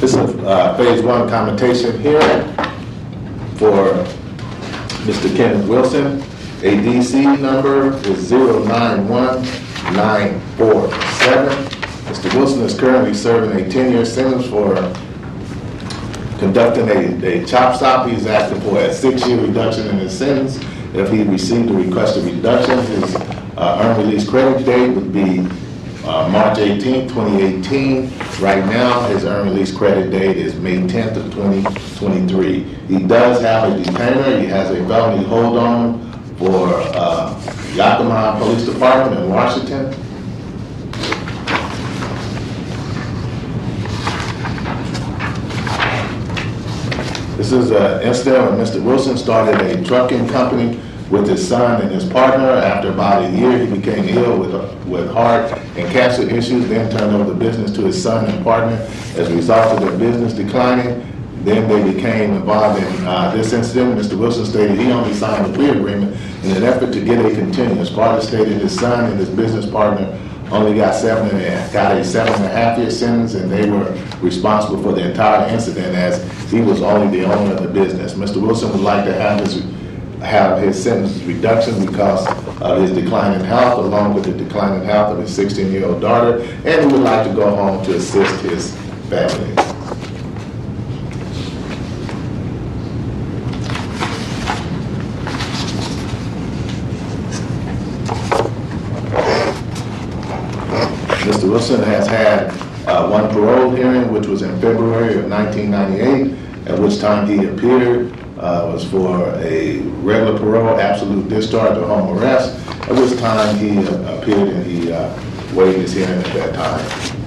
This is phase one commutation hearing for Mr. Kenneth Wilson. ADC number is 091947. Mr. Wilson is currently serving a 10-year sentence for conducting a chop stop. He's asking for a 6-year reduction in his sentence. If he received a requested reduction, his earned release credit date would be March 18, 2018. Right now, his earned release credit date is May 10th of 2023. He does have a detainer. He has a felony hold on for Yakima Police Department in Washington. This is an incident when Mr. Wilson started a trucking company with his son and his partner. After about a year, he became ill with heart and cancer issues, then turned over the business to his son and partner. As a result of their business declining, then they became involved in this incident. Mr. Wilson stated he only signed a plea agreement in an effort to get a continuance. Carter stated his son and his business partner only got a 7.5-year sentence, and they were responsible for the entire incident as he was only the owner of the business. Mr. Wilson would like to have his sentence reduction because of his decline in health, along with the decline in health of his 16-year-old daughter, and he would like to go home to assist his family. Mr. Wilson has had one parole hearing, which was in February of 1998, at which time he appeared. Was for a regular parole, absolute discharge, or home arrest, at which time he appeared and he waived his hearing at that time.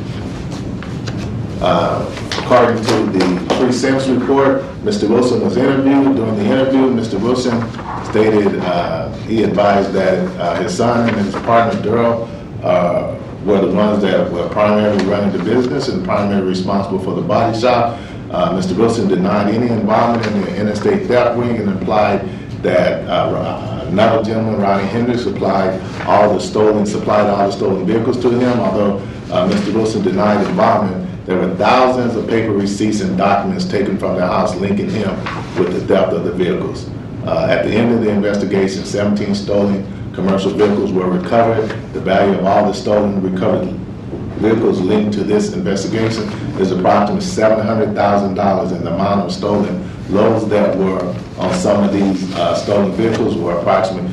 According to the pre-sentence report, Mr. Wilson was interviewed. During the interview, Mr. Wilson stated he advised that his son and his partner, Daryl, were the ones that were primarily running the business and primarily responsible for the body shop. Mr. Wilson denied any involvement in the interstate theft ring and implied that another gentleman, Ronnie Hendricks, supplied all the stolen vehicles to him. Although Mr. Wilson denied involvement, there were thousands of paper receipts and documents taken from the house linking him with the theft of the vehicles. At the end of the investigation, 17 stolen commercial vehicles were recovered. The value of all the stolen recovered vehicles linked to this investigation is approximately $700,000, and the amount of stolen loads that were on some of these stolen vehicles were approximately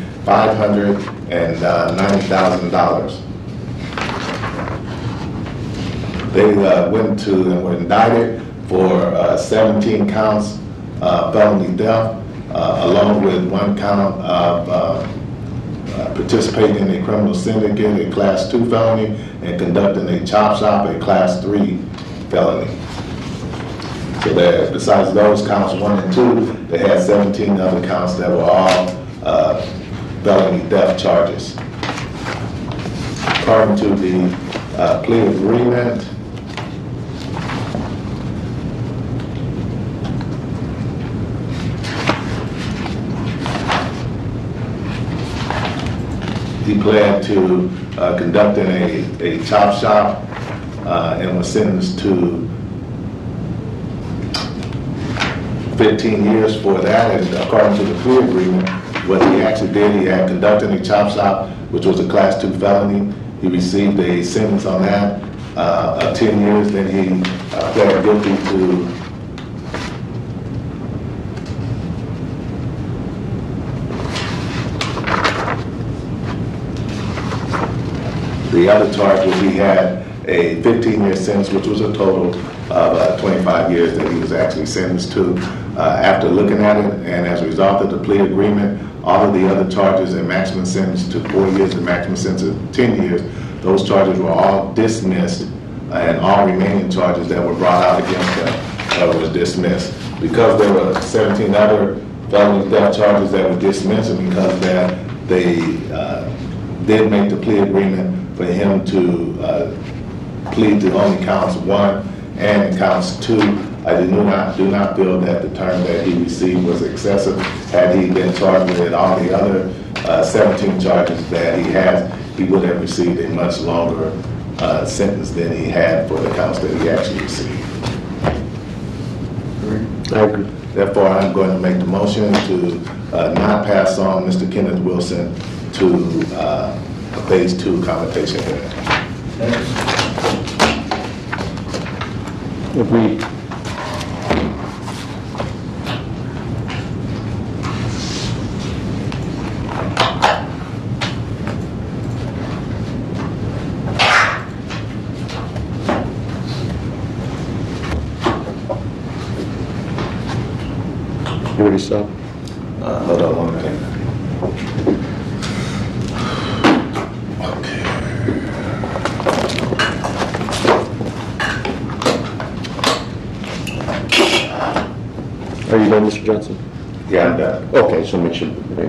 $590,000. They went to and were indicted for 17 counts of felony theft, along with 1 count of participating in a criminal syndicate, a Class 2 felony, and conducting a chop shop, a Class 3 felony. So that besides those counts 1 and 2, they had 17 other counts that were all felony theft charges. According to the plea agreement, he pled to conducting a chop shop and was sentenced to 15 years for that. And according to the plea agreement, what he actually did, he had conducted a chop shop, which was a Class 2 felony. He received a sentence on that of 10 years. Then he pled guilty to the other charge was he had a 15-year sentence, which was a total of 25 years that he was actually sentenced to. After looking at it, and as a result of the plea agreement, all of the other charges and maximum sentence to 4 years and maximum sentence of 10 years, those charges were all dismissed, and all remaining charges that were brought out against him was dismissed. Because there were 17 other felony theft charges that were dismissed, and because that they did make the plea agreement for him to plead to only counts 1 and counts 2, I do not feel that the term that he received was excessive. Had he been charged with all the other 17 charges that he has, he would have received a much longer sentence than he had for the counts that he actually received. I agree. Therefore, I'm going to make the motion to not pass on Mr. Kenneth Wilson to a Phase 2 compensation hearing. Agreed. You already saw? Hold on one minute. Are you done, Mr. Johnson? Yeah, I'm done. Okay, so make sure. Okay.